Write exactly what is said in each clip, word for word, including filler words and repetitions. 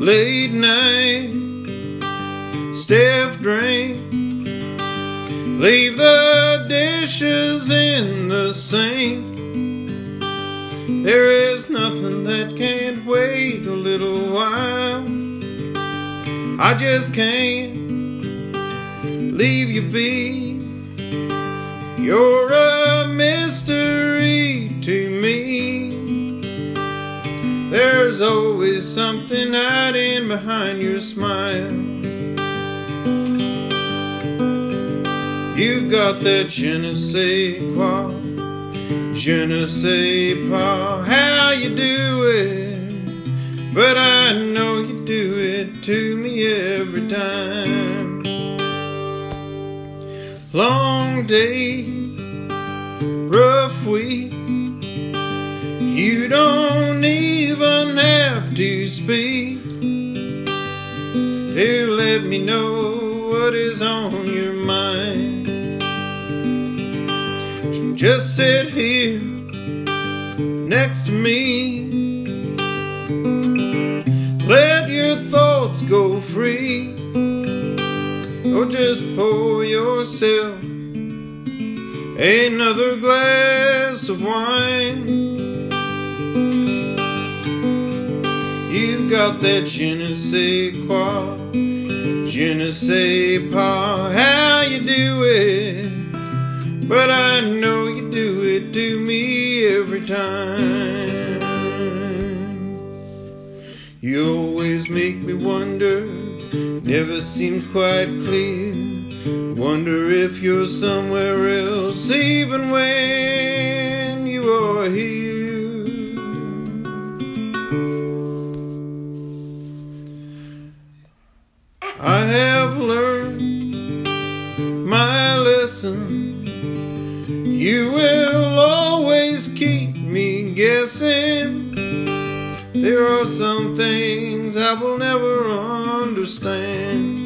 late night stiff drink, leave the dishes in the sink. There is nothing that can't wait a little while. I just can't leave you be. You're a mystery to me. There's always something hiding behind your smile. You've got that je ne sais quoi, je ne sais pas how you do it, but I know you do it to me every time. Long day, rough week, you don't even have to speak to let me know what is on your mind. Just sit here next to me, let your thoughts go free, or just pour yourself another glass of wine. You've got that je ne sais quoi, je ne sais pas how you do it, but I know you do it to me every time. You always make me wonder, never seem quite clear. Wonder if you're somewhere else, even when you are here. I have learned my lesson. You will always keep me guessing. There are some things I will never understand.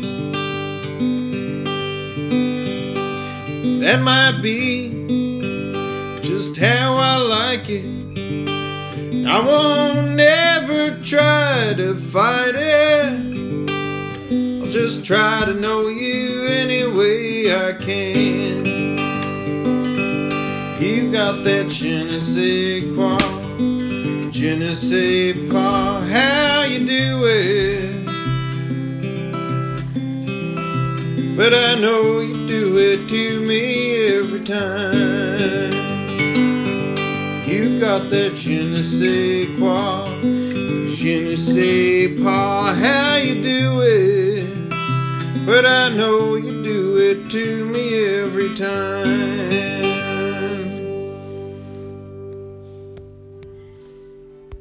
That might be just how I like it. I won't ever try to fight it. I'll just try to know you any way I can. You've got that je ne sais quoi, je ne sais pas how you do it, but I know you do it to me every time. You've got that je ne sais quoi, je ne sais pas how you do it, but I know you do it to me every time.